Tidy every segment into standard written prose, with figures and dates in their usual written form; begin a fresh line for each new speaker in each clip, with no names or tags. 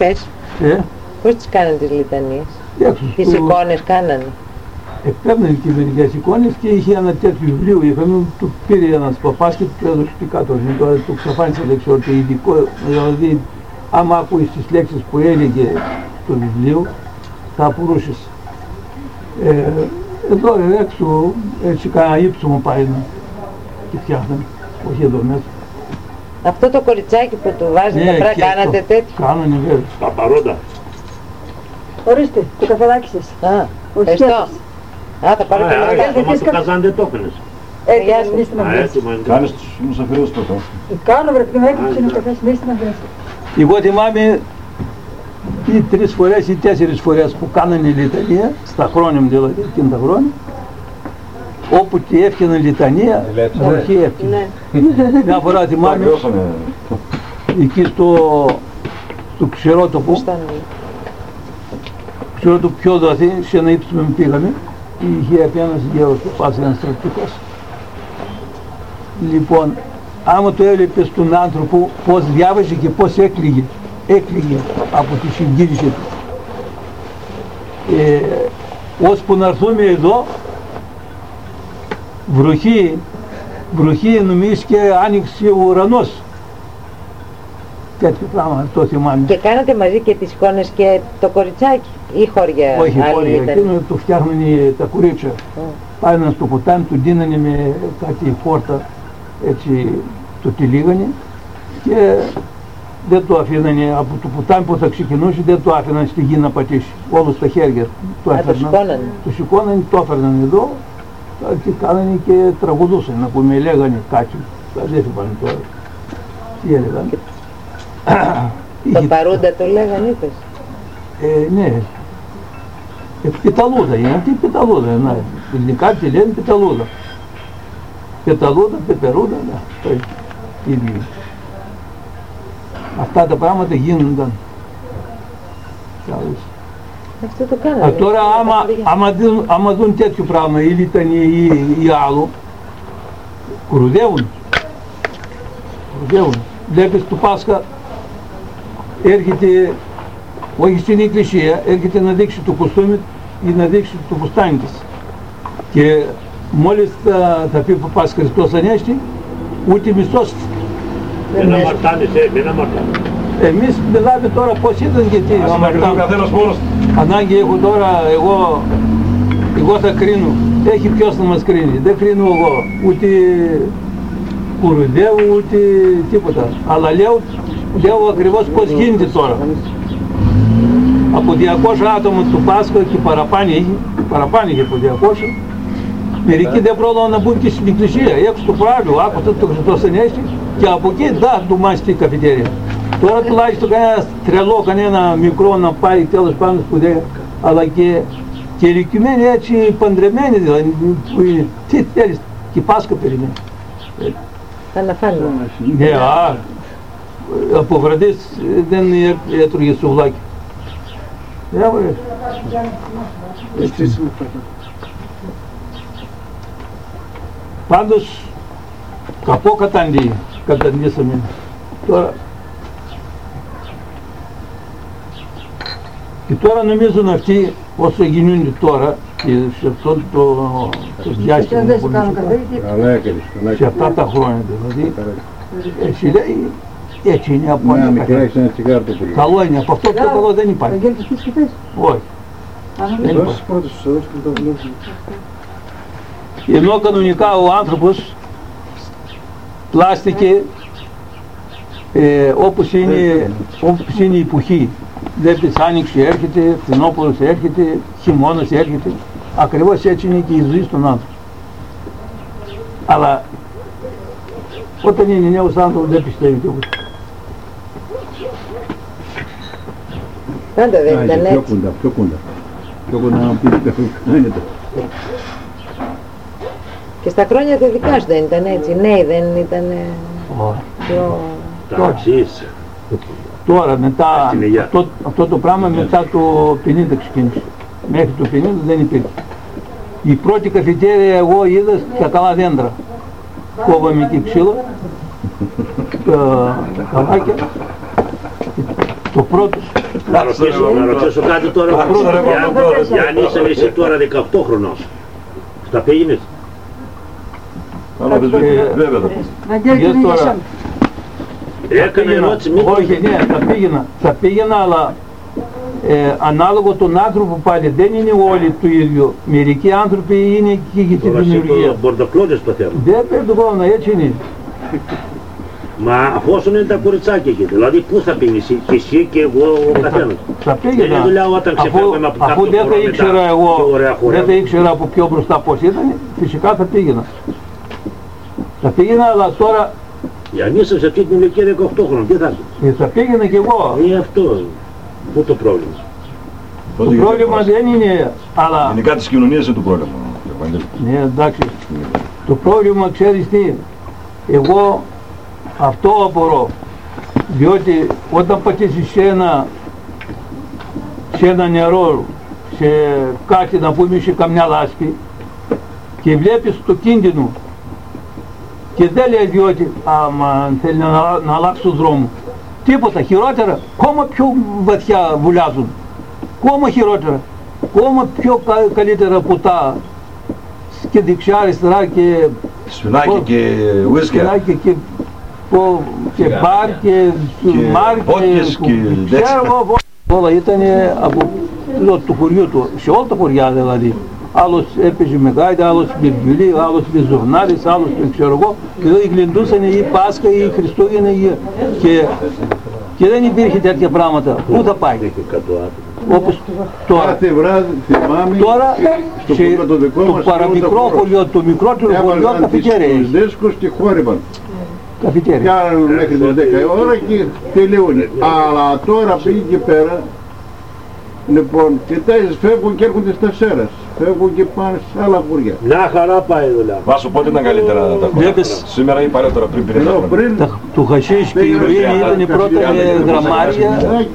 πες. Πώς τις κάνανε τις λιτανίες? Τις εικόνες κάνανε.
Παίρνανε και μερικές εικόνες και είχε ένα τέτοιο βιβλίο. Είχαμε, του πήρε ένας παπάς και του έδωσε τι κάτω. Τώρα του ξαφάνισε λέξη ότι ειδικό, δηλαδή άμα ακούεις τις λέξεις που έλεγε στο βιβλίο θα απορούσες. Εδώ έξω έτσι κανένα ύψωμο πάει να τη φτιάχνανε, όχι εδώ μέσα.
Αυτό το κοριτσάκι που του βάζετε πρέπει να κάνατε τέτοιο?
Κάνανε βέβαια.
Τα παρόντα.
Ορίστε, το καφεδάκι σας.
Ευχαριστώ. Θα πάρω και
λεπτά. Μα το καζάν δεν το έφερες.
Γεια σας, μίστε να βρέσεις.
Κάνεις τους μουσαφιρούς πρώτα.
Κάνω βρε, πριν έκοψε είναι ο καφές, μίστε να βρέσεις.
Εγώ θυμάμαι ή 3 φορές ή 4 φορές που κάνανε λιτανία, στα χρόνια μου δηλαδή, εκείνα τα χρόνια, όπου και έφτιαναν λιτανία, βροχή έφτιανε. Μια φορά θυμάμαι, εκεί στο Ξηρότοπο, το πιο δοθή, σε ένα ύψο με πήγαμε, είχε έρθει ένας γέρος που πας ένας στρατιωτικός. Λοιπόν, άμα το έβλεπες τον άνθρωπο πώς διάβαζε και πώς έκλαιγε από τη συγκίνηση του. Ώσπου να έρθουμε εδώ, βροχή νομίζεις και άνοιξε ο ουρανός. Τέτοιο πράγμα, το θυμάμαι.
Και κάνατε μαζί και τις εικόνες και το κοριτσάκι ή χώρια?
Όχι, χώρια, εκείνο το φτιάχνανε τα κορίτσια. Πάνε στο ποτάμι, του δίνανε με κάτι φόρτα, έτσι το τυλίγανε και δεν το αφήνανε από το ποτάμι που θα ξεκινούσε, δεν το άφηναν στη γη να πατήσει. Όλο στα χέρια
το σηκώνανε.
Το σηκώνανε, το έφερναν εδώ και κάνανε και τραγουδούσαν, να πούμε, λέγανε κάτι. Δεν θυμάμαι τώρα. Τι έλεγαν.
Το παρούντα το λέγανε, είπες?
Ναι. Πεταλούδα, είναι αυτή πεταλούδα. Ελληνικά τη λένε πεταλούδα. Πεταλούδα, πεπερούδα, το ίδιο. Αυτά τα πράγματα γίνονταν.
Αυτό το κάνανε.
Τώρα άμα δουν τέτοιο πράγμα ή λιτανία ή άλλο, κουρουδεύουν. Βλέπεις το Πάσχα έρχεται, όχι στην εκκλησία, έρχεται να δείξει το κοστούμι ή να δείξει το φουστάνι της. Και μόλις θα πει ο Παπάς Χριστός Ανέστη, ούτε μισθός.
Δεν αμαρτάνεις, δεν αμαρτάνεις.
Εμείς μιλάμε τώρα πώς ήταν και τι αμαρτάνεις. Ανάγκη έχω τώρα, εγώ θα κρίνω. Έχει ποιος να μας κρίνει, δεν κρίνω εγώ. Ούτε κουρουδεύω ούτε τίποτα. Αλλά λέω ακριβώς πώς γίνεται τώρα. Από 200 άτομα του Πάσχα και παραπάνω είχε από 200. Μερικοί δεν πρόλαβαν να μπουν και στην εκκλησία, έξω το προάβλιο, άκουσαν το Χριστός Ανέστη και από εκεί δεν ντουμάσει στην καφετέρια. Τώρα τουλάχιστον κανένα τρελό, κανένα μικρό να πάει τέλος πάντων σπουδαία, αλλά και ηλικιωμένοι έτσι παντρεμένοι δηλαδή, τι θέλεις, και Πάσχα περιμένει.
Θα να φάνε.
Ναι, από βραδείς δεν έτρωγε σουβλάκι. Πάντως, καπό καταντήσαμε. Τώρα, και τώρα νομίζουν αυτοί, όσο γίνονται τώρα, και σε αυτό το διάστημα που σε αυτά τα χρόνια δηλαδή, έτσι λέει, έτσι είναι από ένα καθένα. Καλό είναι, από αυτό πιο καλό δεν υπάρχει. Όχι. Δεν υπάρχει. Ενώ κανονικά ο άνθρωπος πλάστηκε όπως είναι η εποχή. Βλέπεις, άνοιξη έρχεται, φθινόπωρος έρχεται, χειμώνας έρχεται. Ακριβώς έτσι είναι και η ζωή στον άνθρωπο. Αλλά όταν είναι νέος άνθρωπος δεν πιστεύει τίποτα.
Πάντα δεν ήταν έτσι.
Πιο κοντά να πεις
Και στα χρόνια τα δικά σου δεν ήταν έτσι, νέοι δεν ήταν πιο...
Τώρα μετά, αυτό το πράγμα μετά το 50 ξεκίνησε. Μέχρι το 50 δεν υπήρχε. Η πρώτη καφετέρια εγώ είδα στα καλά δέντρα. Κόβαμε εκεί ξύλο, καλάκια. Το πρώτο.
Να ρωτήσω κάτι τώρα. Αν είσαι εσύ τώρα 18 χρονών, θα πήγαινες?
Βγες τώρα.
Έκανε ερώτηση,
Όχι, ναι, θα πήγαινα, αλλά ανάλογο τον άνθρωπο πάλι, δεν είναι όλοι το ίδιο. Μερικοί άνθρωποι είναι και για τη δημιουργία.
Τώρα μπορτοκλώδες το θέμα.
Δεν πρέπει το κάνω, έτσι είναι.
Μα αφόσον είναι τα κοριτσάκια εκεί, δηλαδή πού θα πήγαινες, και εσύ και εγώ ο καθένας?
Θα πήγαινα,
Δεν είναι δουλειά όταν ξεφεύγαμε από
αφού
κάποιο
δεν
χώρο
θα ήξερα
μετά,
εγώ,
πιο ωραία χώρα.
δεν θα ήξερα από πιο μπροστά πώς ήταν, φυσικά θα πήγαινα. Θα πήγαινα, αλλά τώρα
Αν είσαι σε αυτή την ηλικία 18 χρόνων, τι θα είσαι?
θα πήγαινα κι εγώ.
Αυτό. Πού το πρόβλημα?
Το πρόβλημα δεν είναι, αλλά...
Γενικά της κοινωνίας είναι το πρόβλημα.
Ναι, εντάξει. Το πρόβλημα, ξέρεις τι, εγώ αυτό απορώ. Διότι όταν πατήσεις σε ένα νερό, σε κάτι να πούμε σε καμιά λάσπη και βλέπεις το κίνδυνο και δεν λέει διότι άμα θέλει να αλλάξει τον δρόμο. Τίποτα, χειρότερα, ακόμα πιο βαθιά βουλιάζουν. Ακόμα χειρότερα, ακόμα πιο καλύτερα ποτά και δεξιά αριστερά και
σφινάκι και ουίσκια.
Σφινάκι και μπαρ και σουμάρ και ξέρω όλα ήταν από το χωριό του, σε όλα τα χωριά δηλαδή. Άλλος έπαιζε με γάιτα, άλλος με βιολί, άλλος με ζουρνάρες, άλλος με ξέρω εγώ. Και εδώ γλεντούσαν ή Πάσχα ή Χριστούγεννα και δεν υπήρχε τέτοια πράγματα. Πού θα πάει? Όπως τώρα.
Κάθε βράδυ θυμάμαι
τώρα στο παραμικρό χωριό, το μικρότερο χωριό καφετέρια έχει.
Δίσκους και χόρυβαν.
Καφετέρια.
Πιάνουν μέχρι τις 10 ώρα και τελειούν. Αλλά τώρα πήγε και πέρα. Λοιπόν, κοιτάζεις, φεύγουν και έρχονται στα Σέρας. Φεύγουν και πάνε σε άλλα χωριά.
Μια χαρά πάει η δουλειά.
Βάσο, πότε ήταν καλύτερα τα χρόνια? Σήμερα ή παλιότερα, πριν 50 χρόνια?
Το χασίς και η ουρίνη ήταν πρώτα με γραμμάρια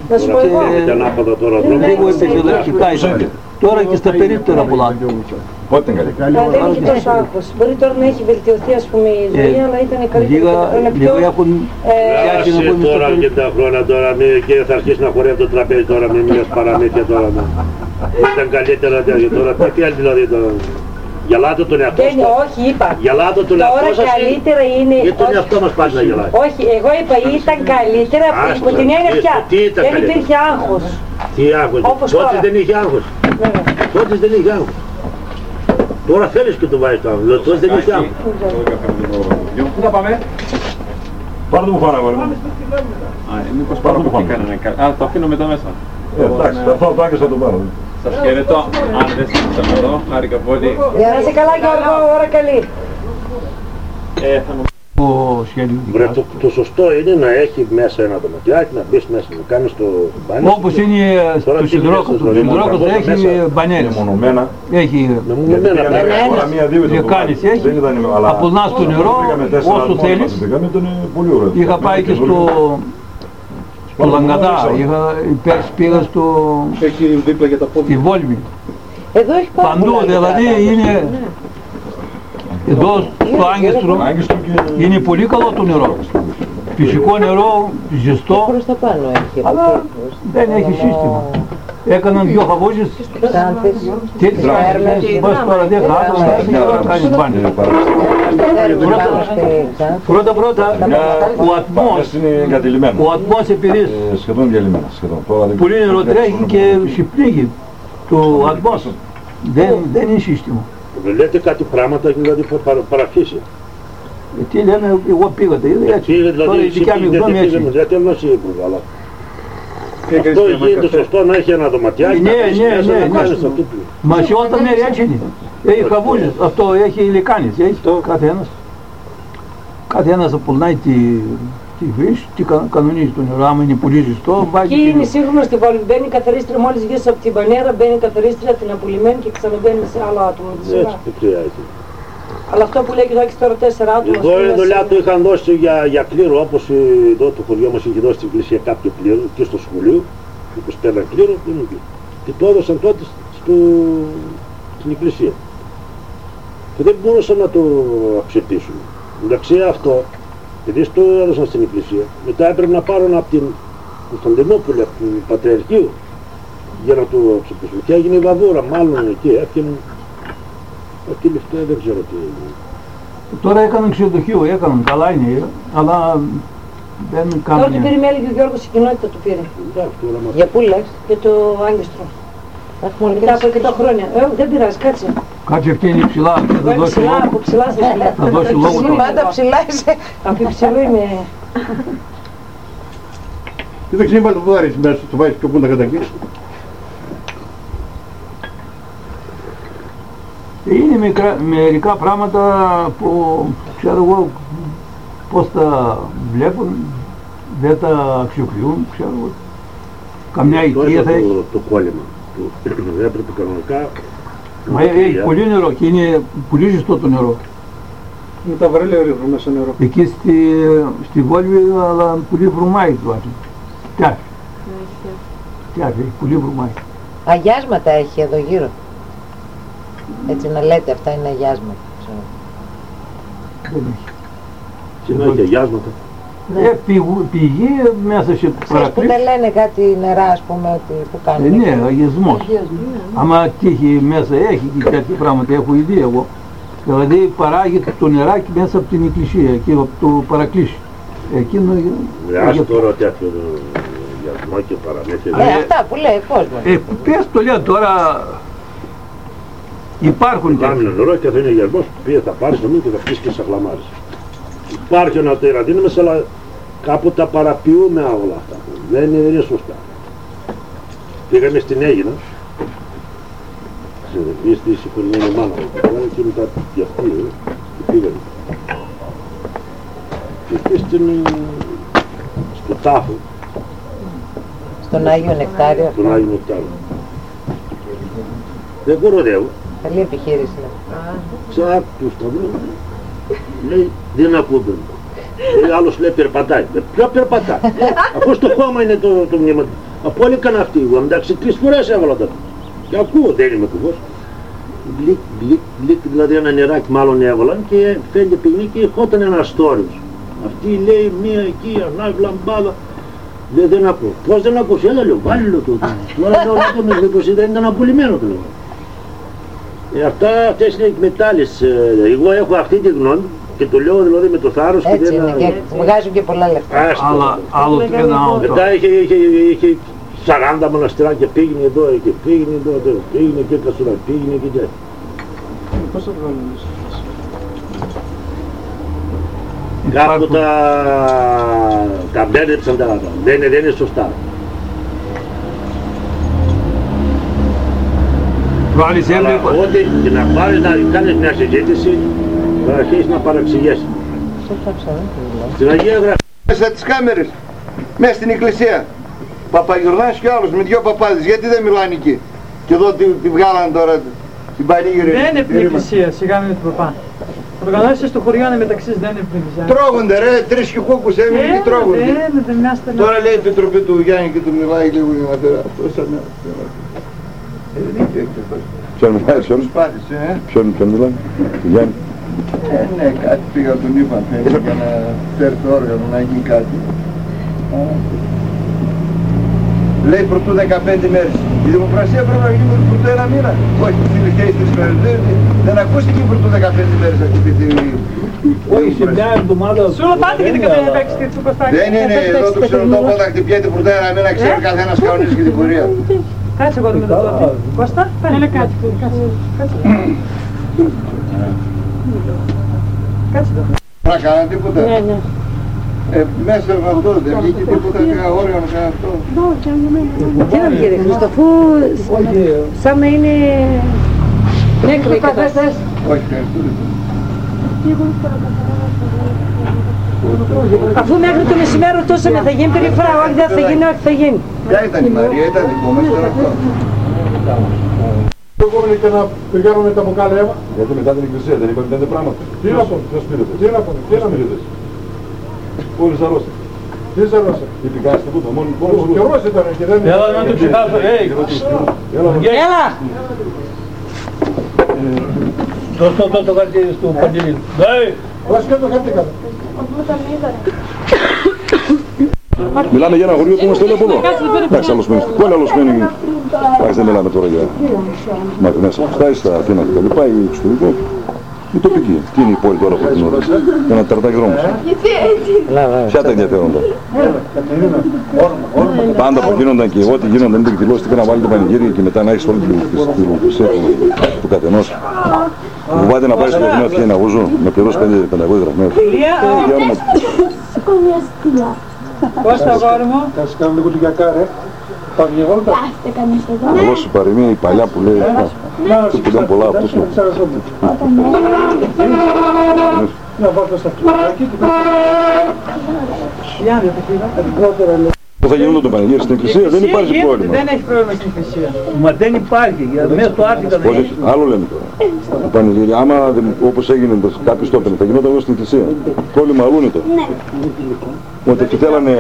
και λίγο επιδοχικά. Τώρα και στα περίπτερα πολλά.
Πότε ήταν καλύτερα?
Δεν έχει τόσο άγχος. Μπορεί τώρα να έχει βελτιωθεί ας πούμε η ζωή, αλλά ήταν καλύτερα.
Λίγο έχουν πιάσει να πούμε
τώρα και τα χρόνια τώρα και θα αρχίσει να χορεύει το τραπέζι τώρα με μια παραμύθια τώρα. Ήταν καλύτερα τώρα. Τι άλλο δηλαδή τώρα? Γελάτε τον εαυτό σας.
Όχι, είπα.
Γελάτε τον εαυτό σας.
Τώρα καλύτερα είναι...
Γιατί τον εαυτό μας πάει να γελάει?
Όχι, εγώ είπα ήταν καλύτερα από την έννοια πια. Δεν υπήρχε άγχος.
Τι άγχος? Τότε δεν είχε άγχος. Τότε δεν είχε άγχος. Τώρα θέλεις και το βάζεις το άγχος. Τότε δεν είχε άγχος.
Πού θα πάμε? Πάρε το μπουφάνα, αγόρι μου.
Μήπως πάρω το μπουφάνα. Α, το αφήνω μετά μέσα.
Εντάξει, θα πάω το άκρης θα το πάρω.
Σας χαιρετώ. Αν δεν σας ξαναδώ, χάρηκα πολύ.
Να είσαι καλά Γιώργο, ώρα καλή.
Θα μου
Το σωστό είναι να έχει μέσα ένα δωματιάκι, να μπεις μέσα, να κάνεις το μπάνιο.
Όπως είναι στο Συνδρόκο έχει μπανιέρες.
Μονομένα.
Έχει λεκάνες, έχει. Απολνάς το νερό όσο θέλεις. Είχα πάει και στο Λαγκαδά, πέρσι πήγα στη Βόλβη.
Εδώ έχει πάρα
παντού,
πολλά
δηλαδή είναι... Εδώ στο Άγγιστρο είναι πολύ καλό το νερό. Φυσικό νερό, ζεστό,
προς τα πάνω έχει.
αλλά δεν έχει σύστημα. Έκαναν δυο χαβούζες, τέτοιες μπας τώρα 10 άτομα να κάνεις μπάνιο. Πρώτα ο ατμός επειδή
Σχεδόν διαλυμένα.
πολύ νερό τρέχει και συμπλήγει το ατμός. Δεν είναι σύστημα.
Λέτε κάτι πράγματα και δηλαδή παραφύσει.
Τι λένε, εγώ πήγα, τώρα η δικιά μου γνώμη έτσι.
Γιατί όμως είπα, αλλά αυτό γίνεται σωστό να έχει ένα δωματιάκι.
Ναι. Μα σε όλα τα μέρη έτσι είναι. Έχει χαβούζες, αυτό έχει λεκάνες, έχει καθένας. Καθένας απολνάει τη χρήση, τι κανονίζει το νερό, άμα είναι πολύ ζεστό, βάζει...
Εκεί είναι σύγχρονο στη Βόλβη, μπαίνει η καθαρίστρια μόλις βγεις από την πανέρα, μπαίνει η καθαρίστρια την απολυμμένη και ξαναμπαίνει σε άλλο άτομο.
Έτσι που χρειάζεται.
Αλλά αυτό που λέει ο Άκης τώρα 4 άτομα...
Εδώ η δουλειά του είχαν δώσει για κλήρο, όπως εδώ το χωριό μας είχε δώσει στην εκκλησία κάποιο κλήρο και στο σχολείο, που στέλναν κλήρο και το έδωσαν τότε στην εκκλησία. Και δεν μπορούσαν να το αξιοποιήσουν. Εντάξει αυτό, επειδή το έδωσαν στην εκκλησία, μετά έπρεπε να πάρουν από την Κωνσταντινούπολη από του Πατριαρχείου για να το ξεπούσουμε. Και έγινε η βαβούρα, μάλλον εκεί έφτιανε. Αυτή λεφτά δεν ξέρω τι έγινε.
Τώρα έκαναν ξενοδοχείο, έκαναν, καλά είναι, αλλά δεν κάνουν.
Τώρα του πήρε, με έλεγε ο Γιώργος, η κοινότητα του πήρε.
Για πού λες?
Για το Άγγιστρο.
Έχουμε
Μετά από 100 χρόνια. Δεν πειράζει, κάτσε.
Κάτσε αυτή είναι ψηλά, θα δώσει
Ψηλά,
λόγο.
από ψηλά σας λέω.
Θα δώσει λόγο τώρα.
Πάντα ψηλά είσαι.
Από υψηλού είμαι.
Κοίταξε, είπα το δάρι μέσα, το βάζεις πιο κοντά κατά εκεί.
Είναι μερικά πράγματα που ξέρω εγώ πώς τα βλέπουν, δεν τα αξιοποιούν, ξέρω εγώ. Καμιά οικία θα έχει.
Το κόλλημα. Έπρεπε κανονικά.
Μα έχει πολύ νερό και είναι πολύ ζεστό το νερό.
Με τα βαρέλια ρίχνουν μέσα νερό.
Εκεί στη Βόλβη, αλλά πολύ βρωμάει το άτομο. Τιάφι. Τιάφι, έχει πολύ βρωμάει.
Αγιάσματα έχει εδώ γύρω. Έτσι να λέτε, αυτά είναι αγιάσματα.
Δεν έχει.
Και να έχει αγιάσματα.
Πηγή μέσα σε
Ξέρεις που
παρακλήσεις.
δεν λένε κάτι νερά, ας πούμε, ότι που κάνουν.
Ναι, αγιασμός. Άμα τύχει μέσα, έχει και τέτοια πράγματα, έχω δει εγώ. Δηλαδή παράγει το νεράκι μέσα από την εκκλησία, εκεί από το παρακλήσι. Εκείνο...
Άσου τώρα τέτοιο αγιασμό και παραμέτρια.
Αυτά που λέει ο κόσμος.
Πες το λέω τώρα, υπάρχουν
Κάμινο νερό και θα είναι αγιασμός που πήγε θα πάρεις νομίζω και θα πεις και σε γλαμάρεις. Υπάρχει ένα τεραντίνο μέσα, αλλά κάπου τα παραποιούμε όλα αυτά. Δεν είναι σωστά. Πήγαμε στην Αίγινα, στη συγχωρημένη μάνα μου, και μετά και αυτή, και πήγαμε. Και εκεί στο τάφο.
Στον Άγιο Νεκτάριο.
Στον Άγιο Νεκτάριο. Δεν κοροδεύω.
Καλή επιχείρηση.
Ξάκ του σταυρού. Λέει δεν ακούγονται. Άλλος λέει περπατάει. Ποιο περπατάει. Αφού στο χώμα είναι το μνήμα. Από όλοι έκανα αυτή εγώ. Εντάξει 3 φορές έβαλα τα. Και ακούω, δεν είμαι κουβός. Μπλικ, μπλικ, μπλικ, δηλαδή ένα νεράκι μάλλον έβαλαν και φαίνεται πηγνή και ερχόταν ένας τόριος. Αυτή λέει μία εκεί, ανάβει λαμπάδα. Λέει δεν ακούω. Πώς δεν ακούω, έλα λέω, βάλει το. Τώρα λέω να το μες, δεν ήταν απολυμμένο το λέω. Αυτές είναι εκμετάλλες. Εγώ έχω αυτή τη γνώμη και το λέω δηλαδή με το θάρρος.
Έτσι είναι και βγάζουν και πολλά λεφτά.
Άλλο ένα άλλο.
Μετά είχε 40 μοναστηράκια, πήγαινε εδώ και πήγαινε εδώ, πήγαινε και Κασουρά, πήγαινε και τέτοια.
Πώς θα βγάλουν μέσα.
Κάπου τα μπέρδεψαν τα άλλα. Δεν είναι σωστά. Ό,τι και να πάρεις να κάνεις μια συζήτηση, θα αρχίσεις να παραξηγέσαι. Στην Αγία Γραφή.
Μέσα τις κάμερες, μέσα στην εκκλησία. Παπαγιορδάνης και άλλος με 2 παπάδες, γιατί δεν μιλάνε εκεί. Και εδώ τη βγάλαν τώρα την πανήγυρη.
Δεν είναι στην εκκλησία, σιγά με τον παπά. Οργανώσεις στο χωριό είναι μεταξύ, δεν είναι στην εκκλησία.
Τρώγονται ρε, 3 χικούκους έμεινε και τρώγονται. Τώρα λέει η Επιτροπή του Γιάννη και του μιλάει λίγο η ματέρα. Αυτό σαν να...
Ποιον μιλάει, Γιάννη.
Ναι, κάτι πήγα τον είπαν, θέλει για να φέρει το όργανο, να γίνει κάτι. Λέει πρωτού 15 μέρες. Η δημοκρασία πρέπει να γίνει πρωτού 1 μήνα. Όχι, οι φιλικές της μέρες. Δεν ακούστηκε πρωτού 15 μέρες αυτή τη...
Όχι, σε μια εβδομάδα...
Σου όλο πάτε και την καταπέξεις και του Κωστάκη.
Δεν είναι εδώ το ξενοτόπο όταν χτυπιέται πρωτού 1 μήνα, ξέρει καθένας κανονίζει και την πορεία.
Κάτσε εγώ με το τότε. Κώστα, έλα κάτσε. Κάτσε εδώ.
Να κάνω τίποτα.
Ναι, ναι.
Μέσα από αυτό δεν βγήκε τίποτα κανένα όργανο, κανένα αυτό.
Τι να βγει ρε Χρήστο, αφού σαν να είναι νέκρη η κατάσταση.
Όχι, ευχαριστώ.
Αφού μέχρι το μεσημέρι τόσο θα γίνει περιφρά, όχι δεν θα γίνει, όχι θα γίνει.
Ποια ήταν η Μαρία, ήταν δικό μας, ήταν αυτό.
Εγώ και να πηγαίνουμε τα μπουκάλια. Γιατί μετά την εκκλησία δεν είπαμε τέτοια πράγματα.
Τι να πω, τι να πω, τι να πω.
Όλοι σαρώσαν.
Τι σαρώσαν.
Τι πηγάσεις τίποτα, μόνο
Ο καιρός ήταν και δεν...
Έλα να το ψυχάσω,
Έλα!
Δώσ' το χαρτί του Παντελίδου.
Βάζει και το χαρτί κάτω.
Μιλάμε για ένα χωριό που είμαστε όλοι από εδώ. Εντάξει, άλλος μένει στην πόλη, άλλος μένει. Εντάξει, δεν μιλάμε τώρα για μακρινές αποστάσεις, στα Αθήνα και τα λοιπά, ή εξωτερικό. Η τοπική. Τι είναι η πόλη τώρα από την ώρα? Ένα τερτάκι δρόμος. Ποια τα ενδιαφέροντα? Πάντα που γίνονταν και ό,τι γίνονταν είναι εκδηλώσεις να βάλει το πανηγύρι και μετά να έχεις όλη την λογοκρισία του καθενός. Φοβάται να πάει στο Αθήνα και να γούζω, να πληρώσει 500 δραχμές.
Κώστα, αγόρι μου.
Θα σας κάνω λίγο του γιακάρε. Να δώσει παροιμία η παλιά που λέει αυτό που λένε πολλά από αυτό. Να βάλτε στα αυτοκίνητα και που θα γίνονται το πανηγύρι στην εκκλησία, δεν υπάρχει πρόβλημα.
Δεν έχει πρόβλημα στην εκκλησία.
Μα δεν υπάρχει, μέσα στο άρθικα δεν έχει.
Άλλο λέμε τώρα. Το πανηγύρι, άμα όπως έγινε κάποιος το έπαιρνε, θα γινόταν εδώ στην εκκλησία. Πρόβλημα αλλού είναι τώρα. Ότι και θέλανε,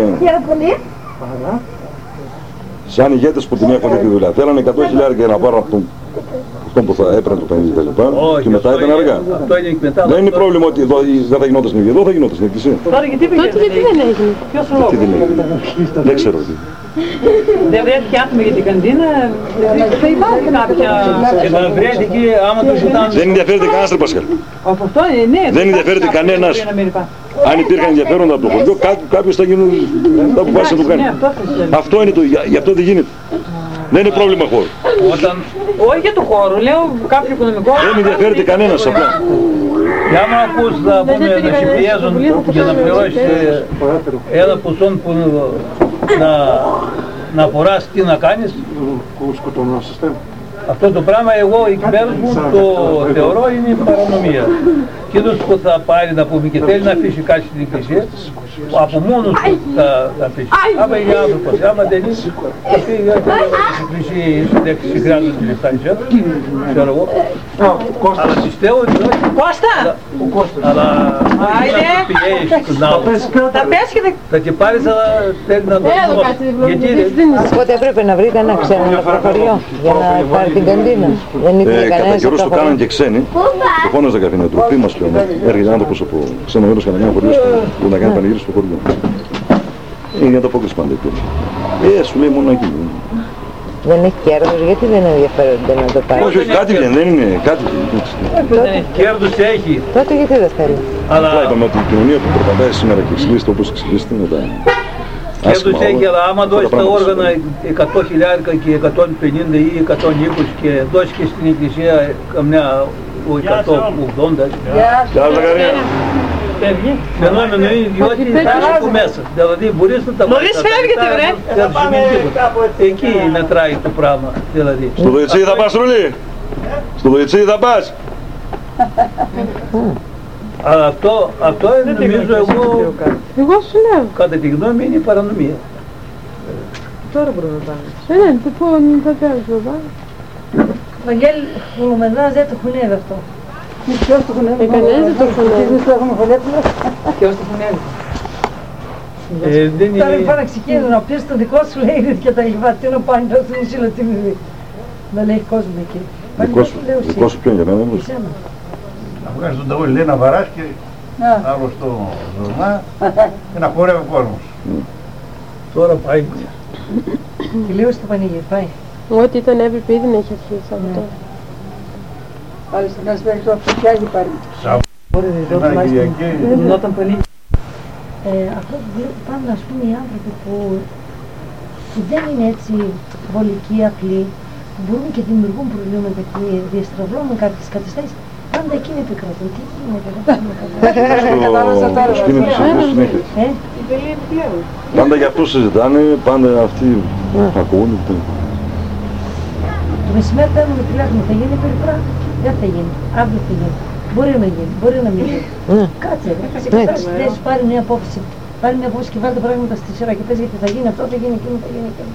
σαν ηγέτες που την έχουν τη δουλειά, θέλανε 100.000 για να πάρουν αυτόν που θα έπαιρνε το πανηγύρι τα λοιπά και μετά ήταν αργά. Δεν είναι πρόβλημα ότι εδώ δεν θα γινόταν στην εκκλησία, εδώ θα γινόταν στην εκκλησία.
Τότε γιατί δεν έγινε? Ποιος ο λόγος?
Δεν ξέρω τι.
Δεν βρέθηκε άτομο για την καντίνα, θα υπάρχει κάποια...
Και θα βρέθηκε άμα το ζητάνε.
Δεν ενδιαφέρεται κανένας, ρε Πασκάλ.
Από αυτό ναι.
Δεν ενδιαφέρεται κανένας. Αν υπήρχαν ενδιαφέροντα από το χωριό, κάποιος θα αποφάσισε να το κάνει. Αυτό είναι το, γι' αυτό δεν γίνεται. Δεν είναι πρόβλημα χώρου.
Όχι για το χώρο, λέω κάποιο οικονομικό.
Δεν ενδιαφέρεται κανένας απλά.
Και άμα ακούς να σε πιέζουν για να πληρώσεις ένα ποσό που να φοράς, τι να κάνεις. Αυτό το πράγμα εγώ η κυβέρνηση μου το θεωρώ είναι παρανομία. Εκείνος που θα πάρει να πούμε και θέλει να αφήσει κάτι στην εκκλησία, από μόνος του θα αφήσει. Άμα είναι άνθρωπος, άμα δεν είναι, θα φύγει στην εκκλησία ή χρειάζονται λεφτά η σένα, ξέρω εγώ. Αλλά πιστεύω ότι όχι.
Κώστα!
Αλλά πηγαίνεις στον άλλο.
Τα πέσχεται.
Θα και πάρεις αλλά θέλει να το δώσει.
Οπότε έπρεπε να βρείτε ένα ξένο λεωφορείο για να πάρει την καντίνα. Δεν ήθελε
Κατά
κανένας
καιρούς το κάναν και ξένοι. Το φώναζε κάποια τροφή μας πλέον. Έρχεται άνθρωπος από ξένο μέρος και να κάνει χωριό που να κάνει πανηγύρι στο χωριό. Είναι για το απόκριση πάντα. Σου λέει μόνο εκεί.
Δεν έχει κέρδος, γιατί δεν ενδιαφέρονται να το πάρει?
Όχι, κάτι βγαίνει, δεν είναι κάτι.
Κέρδος έχει.
Τότε γιατί δεν θέλει?
Αλλά είπαμε ότι η κοινωνία που προπαντάει σήμερα και εξελίσσεται όπως εξελίσσεται είναι τα
κέρδος έχει, αλλά άμα δώσεις τα όργανα 100.000 και 150 ή 120 και δώσεις και στην εκκλησία καμιά 180. Φαινόμενο είναι διότι θα από μέσα. Δηλαδή μπορείς να τα πάρεις.
Νωρίς φεύγετε βρε.
Δεν θα σημαίνει τίποτα. Εκεί μετράει το πράγμα.
Στο Δοϊτσί θα πας Ρουλή? Στο Δοϊτσί θα πας?
Αλλά αυτό νομίζω
Εγώ σου λέω.
κατά τη γνώμη είναι παρανομία.
Τώρα μπορούμε να πάμε. Ναι, το πω, θα κάνεις να πάμε.
Βαγγέλη, ο Λουμεδράς δεν το χωνεύει αυτό.
Ποιος το χωνεύει? Κανένας δεν το χωνεύει.
Εμείς το έχουμε χωνεύει.
Ποιος το χωνεύει?
Τώρα πάνε ξεκίνησαν να πεις το δικό σου λέει και τα λοιπά. Τι να πάνε να σου νησίλα τι μηδί. Δεν λέει κόσμο εκεί.
Δικό σου ποιον για μένα?
Να βγάζεις τον ταγούλι, λέει να βαράς και άλλο στο ζωρμά και να χορεύει ο κόσμος.
Τώρα πάει.
Και λίγο στο πανηγύρι, πάει.
Ό,τι ήταν έπρεπε ήδη να έχει αρχίσει από τώρα.
Άλλοι στο κάνεις μέχρι το αυτοκιάζει πάλι.
Σήμερα Κυριακή.
Γινόταν πολύ.
Αυτό που πάνε ας πούμε οι άνθρωποι που δεν είναι έτσι βολικοί, απλοί, που μπορούν και δημιουργούν προβλήματα και διαστραβλώνουν κάποιες καταστάσεις, πάντα εκείνοι επικρατούν. Τι γίνεται, δεν
Στο σκήνη της Ιησούς συνέχεια. Πάντα για αυτό συζητάνε, πάντα αυτοί ακούνε.
Το μεσημέρι παίρνουμε τηλέφωνο, θα γίνει περιπρά, δεν θα γίνει, αύριο θα γίνει. Μπορεί να γίνει, μπορεί να μην γίνει. Κάτσε, πάρει μια απόφαση. Πάρει μια απόφαση και βάλει τα πράγματα στη σειρά και πες γιατί θα γίνει αυτό, θα γίνει εκείνο, θα γίνει εκείνο.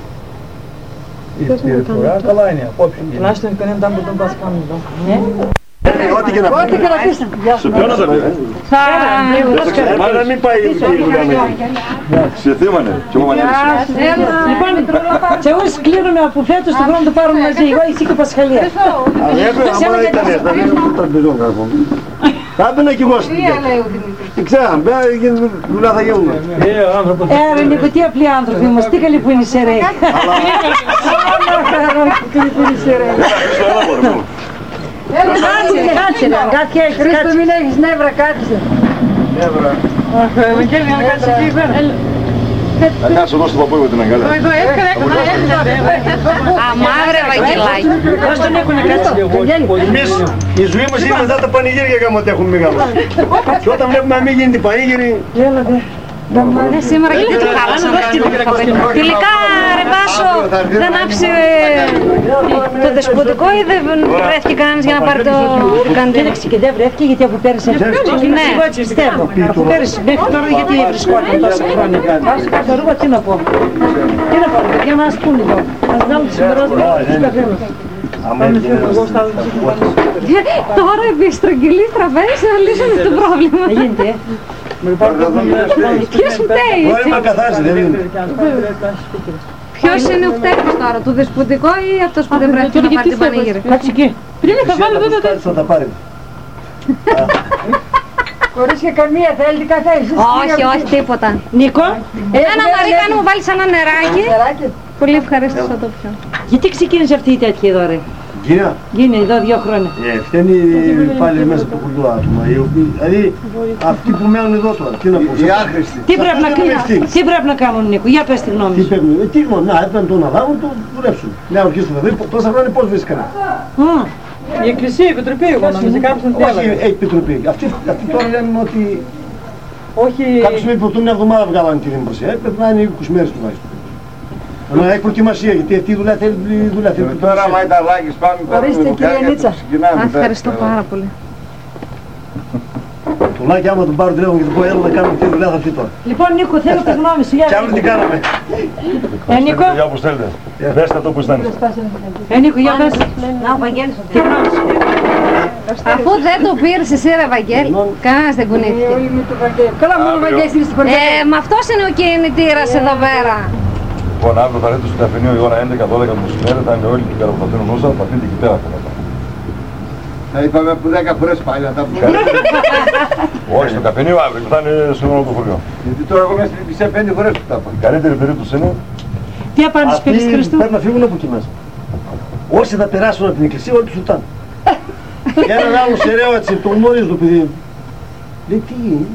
Η περιφορά καλά είναι, απόψε.
Τουλάχιστον κανέναν τάμπο δεν πας κάνουν εδώ.
Ναι.
Ό,τι και να πεις.
Σε ποιον να τα πει? Μα να μην πάει η δουλειά με σε θύμανε. Και εγώ μανιέρεσαι.
Λοιπόν, και εγώ σκλήρωνε από φέτος του χρόνου το πάρουμε μαζί, εγώ εσύ και ο Πασχαλία.
Άμα ήταν έτσι, θα λέγαμε τον παντιζόν καρπό.
Θα έμπαινα κι εγώ στην
Τρία λέει ο Δημήτρης.
Τι ξέρω, δουλειά θα γίνουν.
Ρε Νίκο, τι απλοί άνθρωποι μας, τι καλή που είναι σε ρε. Κάτσε ρε, κάτι έχεις,
Χρήστο, μην έχεις νεύρα, κάτσε.
Ευαγγέλη, να κάτσεις εκεί πέρα.
Να κάτσω εδώ στο παππού με την αγκαλιά.
Εδώ, έφερα.
Αμάρε, Ευαγγελάκη.
δώσ' τον Νίκο να κάτσει.
Εμείς η ζωή μας είναι μετά τα πανηγύρια για να έχουν μεγάλο. Και όταν βλέπουμε να μην γίνεται πανηγύρι,
Σήμερα και τι χάλασαν τελικά ρε Βάσο, δεν άφησε το δεσποτικό ή δεν βρέθηκε κανένας για να πάρει το καντίνο.
Κοίταξε και δεν βρέθηκε γιατί από πέρυσι
Ναι.
εγώ έτσι πιστεύω. Από πέρυσι μέχρι τώρα γιατί βρισκόταν τόσα χρόνια. Ας κάτω ρούχα τι να πω. Τι να πω, για να μας πούνε εδώ. Ας βγάλουν τις συμπεράσματα στους καθένας.
Τώρα επί στρογγυλής τραπέζι να λύσουμε το πρόβλημα.
Γίνεται,
Ποιος φταίει?
όλοι με καθάρισε, δεν είναι.
Ποιος είναι ο φταίχτης τώρα, το δεσποτικό ή αυτός που δεν πρέπει να πάρει την πανηγύρι?
κάτσε εκεί.
Πριν θα βάλω εδώ το
Θα τα πάρει.
Χωρίς και καμία θέλει καθένα.
Όχι, όχι, τίποτα.
Νίκο,
Ένα Μαρίκα, αν μου βάλεις ένα νεράκι, πολύ ευχαρίστως θα το πιω.
γιατί ξεκίνησε αυτή η τέτοια εδώ ρε.
Κυρία,
Γίνει εδώ 2 χρόνια.
φταίνει πάλι μέσα από κουλτούρα άτομα. Δηλαδή αυτοί που μένουν εδώ τώρα, τι να πω. Οι άχρηστοι.
Τι πρέπει να κάνουν Νίκο, για πες τη γνώμη
Τι
σου.
πρέπει να κάνουν, να έπαιρνε τον αναλάβουν, το δουλέψουν. Μια ορκίστα δηλαδή, τόσα χρόνια πώς βρίσκανε.
Η εκκλησία, η επιτροπή, εγώ νόμιζα κάποιος να
Όχι, έχει επιτροπή. Αυτοί τώρα λένε ότι
Όχι.
κάποιος με υποτούν μια εβδομάδα βγάλανε τη δημοσία. Πρέπει να είναι 20 μέρες τουλάχιστον. Να έχει προετοιμασία, γιατί αυτή η δουλειά θέλει δουλειά.
Τώρα άμα ήταν λάγεις πάμε
Ορίστε κυρία Νίτσα.
Ευχαριστώ πάρα πολύ.
Το λάκι άμα τον πάρω τηλέφωνο και του πω έλα να κάνουμε αυτή τη δουλειά θα έρθει τώρα.
Λοιπόν Νίκο, θέλω τη γνώμη σου.
Κι άλλο τι κάναμε.
Νίκο.
Για όπως θέλετε. Δέστε το που αισθάνεστε.
Νίκο, για πες.
Να, ο Βαγγέλης. Αφού δεν το πήρες εσύ ρε Βαγγέλη, κανένας δεν κουνήθηκε.
Καλά μόνο ο Βαγγέλης είναι στην κορδιά.
Μα αυτός είναι ο κινητήρας εδώ πέρα.
Λοιπόν, αύριο θα έρθετε στο καφενείο η ώρα 11-12 το μεσημέρι, θα είναι όλοι εκεί πέρα που θα δίνουν όσα, θα πείτε εκεί πέρα από
Θα είπαμε που 10 φορές πάλι να τα πούμε.
Όχι, στο καφενείο αύριο που θα είναι σε όλο το χωριό.
Γιατί τώρα εγώ μέσα στην εκκλησία 5 φορές που τα είπα.
Η καλύτερη περίπτωση είναι
Τι απάντηση πήρες Χριστού.
Πρέπει να φύγουν από εκεί μέσα. Όσοι θα περάσουν από την εκκλησία όλοι τους ρωτάνε. Και έναν άλλο σεραίο έτσι, το γνωρίζει το παιδί. Λέει τι είναι.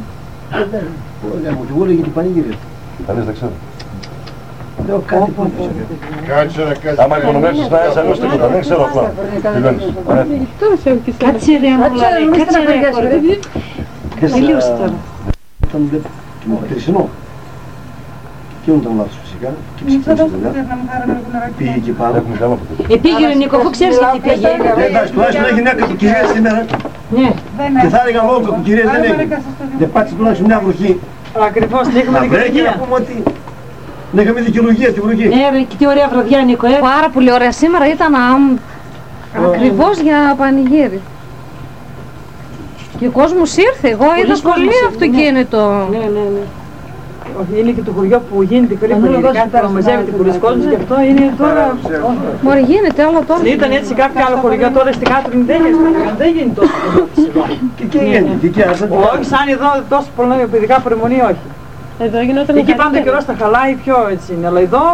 Και εγώ λέγει την πανηγύρια.
κανείς δεν ξέρει.
Λέω κάτι που
Κάτσε να κάτσε.
Άμα υπονομεύσεις να είσαι αλλιώς τίποτα, δεν ξέρω απλά. Τελειώνεις.
Κάτσε ρε Ανούλα, κάτσε ρε κορδί. Τελείωσε τώρα.
Όταν βλέπω το περσινό. Και όταν λάθος φυσικά. Και ξεκίνησε τη δουλειά. Πήγε εκεί πάνω.
Έχουμε κι άλλο από τέτοιο.
Πήγε ρε Νίκο, αφού ξέρεις γιατί πήγε.
Εντάξει, τουλάχιστον έχει μια κακοκυρία σήμερα.
Ναι.
Και θα έλεγα εγώ κακοκυρία δεν έχει. Δεν πάτησε τουλάχιστον μια βροχή.
Ακριβώς, δεν έχουμε
Να βρέχει να
δικαιολογία.
πούμε ότι δεν είχαμε δικαιολογία στη βροχή.
Ναι ρε, και τι ωραία βραδιά Νίκο,
Πάρα πολύ ωραία. Σήμερα ήταν ακριβώς για πανηγύρι. Και ο κόσμος ήρθε. Εγώ είδα πολύ αυτοκίνητο.
Ναι.
Όχι, είναι και το χωριό που γίνεται περίπου κάτι που μαζεύεται πολλοί κόσμος και αυτό είναι τώρα.
Μπορεί γίνεται, αλλά τώρα.
Ήταν έτσι κάποιο άλλο χωριό τώρα στην Κάτρινη δεν γίνει τόσο πολύ εδώ.
Και εκεί έγινε, και εκεί άρχισαν.
Όχι σαν εδώ τόσο πολλά παιδικά παρεμονή, όχι.
Εδώ γινόταν
Εκεί πάντα καιρός τα χαλάει πιο έτσι είναι, αλλά εδώ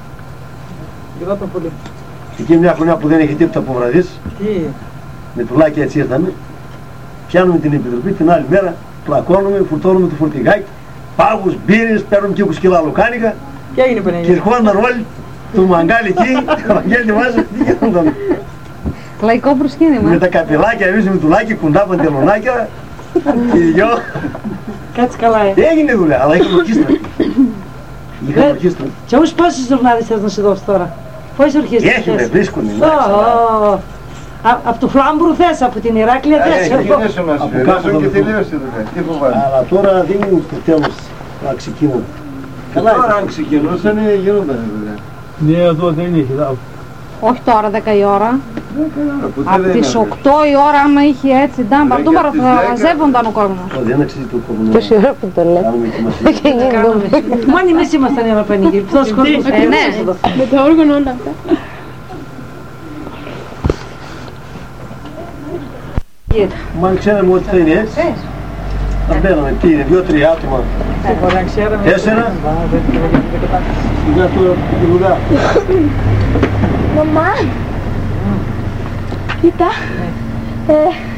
γινόταν πολύ.
Εκεί μια χρονιά που δεν έχει τίποτα από βραδείς,
Τι,
με τουλάκι έτσι ήρθαμε, πιάνουμε την επιτροπή την άλλη μέρα, πλακώνουμε, φορτώνουμε το φορτηγάκι, πάγους, μπύρες, παίρνουμε και 20 κιλά λουκάνικα
και έγινε
και
πανηγύρι.
ερχόνταν όλοι το μαγκάλι εκεί, το Βαγγέλη βάζει, τι γίνονταν.
Λαϊκό προσκύνημα.
Με τα καπελάκια, εμείς με τουλάκι, κουντά παντελονάκια, και οι δυο.
Κάτσε καλά
Έγινε δουλειά, αλλά είχαμε ορχήστρα. Είχαμε ορχήστρα.
Και όμως πόσες ουρνάδες θες να σου δώσω τώρα. Πόσες ορχήστρες θες.
Έχετε, βρίσκουν.
Από του Φλάμπουρου θες, από την Ηράκλεια θες.
Γίνεσαι μας, βελάζουν και τελείωσε το κάτι. Τι φοβάμαι.
Αλλά τώρα δεν είναι στο τέλος να ξεκινούν. Καλά,
Τώρα αν ξεκινούσαν γίνονταν δουλειά.
Ναι, εδώ δεν είχε.
Όχι τώρα 10 η ώρα. Από τις 8 η ώρα άμα είχε έτσι ντάμπα, αυτό θα μαζεύονταν ο κόσμος.
δεν αξίζει το κομμουνό.
Τόση ώρα που το λέει.
Κάνουμε ετοιμασία.
Μόνοι εμείς ήμασταν ένα πανηγύρι. Ποιος κόσμος
Ναι.
Με το όργανο όλα αυτά.
Μα αν ξέραμε ότι θα είναι έτσι, θα μπαίναμε, τι είναι, 2-3 άτομα, 4, για το δουλειά.
Μαμά, κοίτα,